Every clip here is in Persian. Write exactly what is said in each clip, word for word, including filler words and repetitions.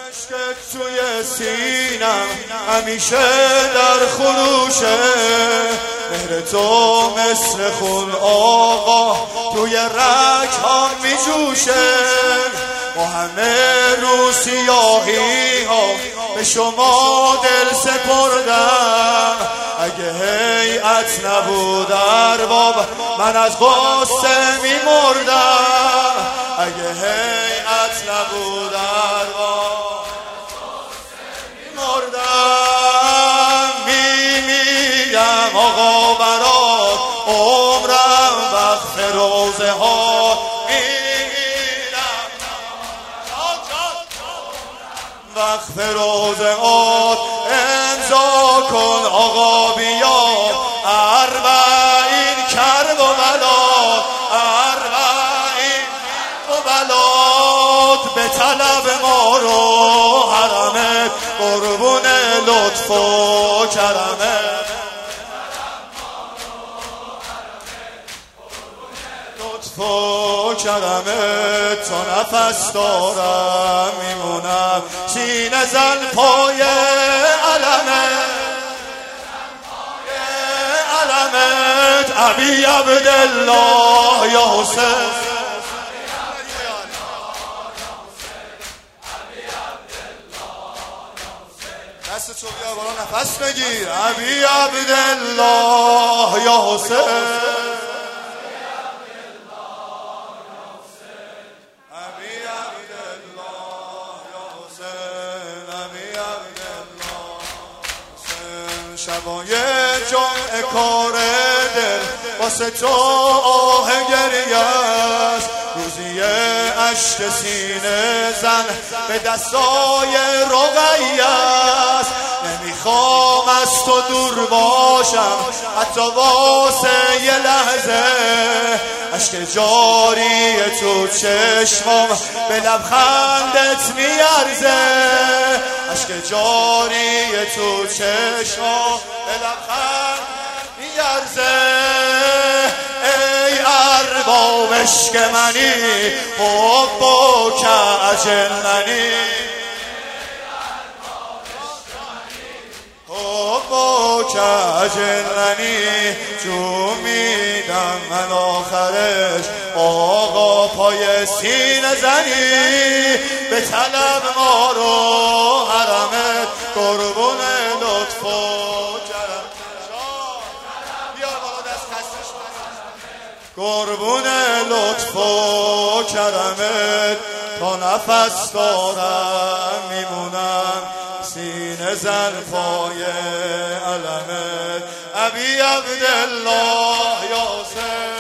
عشقت توی سینم همیشه در خروشه، مهر تو مثل خون آقا توی رگ‌هام میجوشه. ما همه رو سیاهی ها به شما دل سپردم، اگه هیئت نبود ارباب من از غصه میمردم. اگه هیئت نبود ارباب میمردم. میمیرم آقا برات عمرم وقت روزه ها، میمیرم وقت روزه ها. امضا کن آقا بیا اربعین کرب و بلا، اربعین و بلات به طلب ما رو حرمت، قربون لطف و کرمت. لطف و کرمت تا نفس دارم میمونم سینه زن پای علمت، علمت ابی عبدالله یا حسین. دست تو بیا بالا نفس بگیر. ابی عبدالله یا حسین، شبای جمعه کار دل واسه تو آه گریه است، روزی عشق سینه زن به دستای رقیه است. نمیخوام از تو دور باشم حتی واسه یه لحظه، عشق جاری تو چشمم به لبخندت میارزه. عشق جاری تو چشمم به لبخند میارزه. ای ارباب عشق منی حب و کعجلنی، حب و کعجلنی. جو میدم من آخرش آقا پای سینه زنی، به طلب ما رو حرمت، قربون لطف و کرم. بیار بالا دست خستش، قربون لطف و کرمت تا نفس دارم میمونم سینه زن پای علمت. ابی عبدالله یا حسین،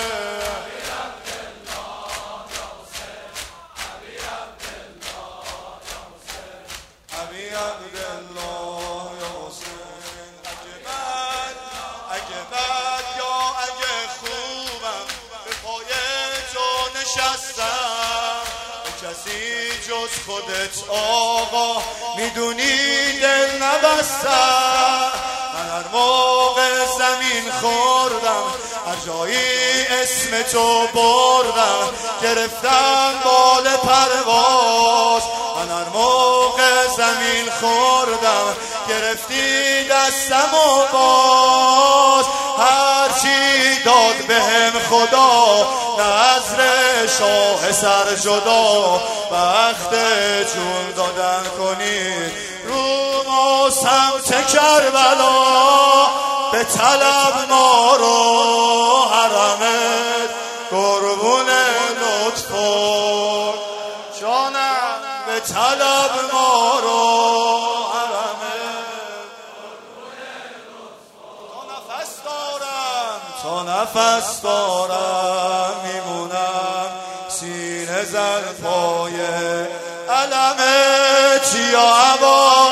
ابی عبدالله یا حسین. اگه من اگه من یا اگه خوبم به پای تو نشستم، کسی جز خودت آقا میدونی دل نبستم. من هر موقع زمین خوردم هر جایی اسم تو بردم، گرفتم بال پرواز. من هر موقع زمین خوردم گرفتی دستم و باز. هرچی داد بهم خدا نظر شاه سر جدا، وقت جون دادن کنی رو ما سمت کربلا، به طلب ما رو حرمت، قربون لطف و جانم. به طلب ما رو حرمت، تا نفس دارم تا نفس دارم میمونم سینه زن پای علمت یا عبا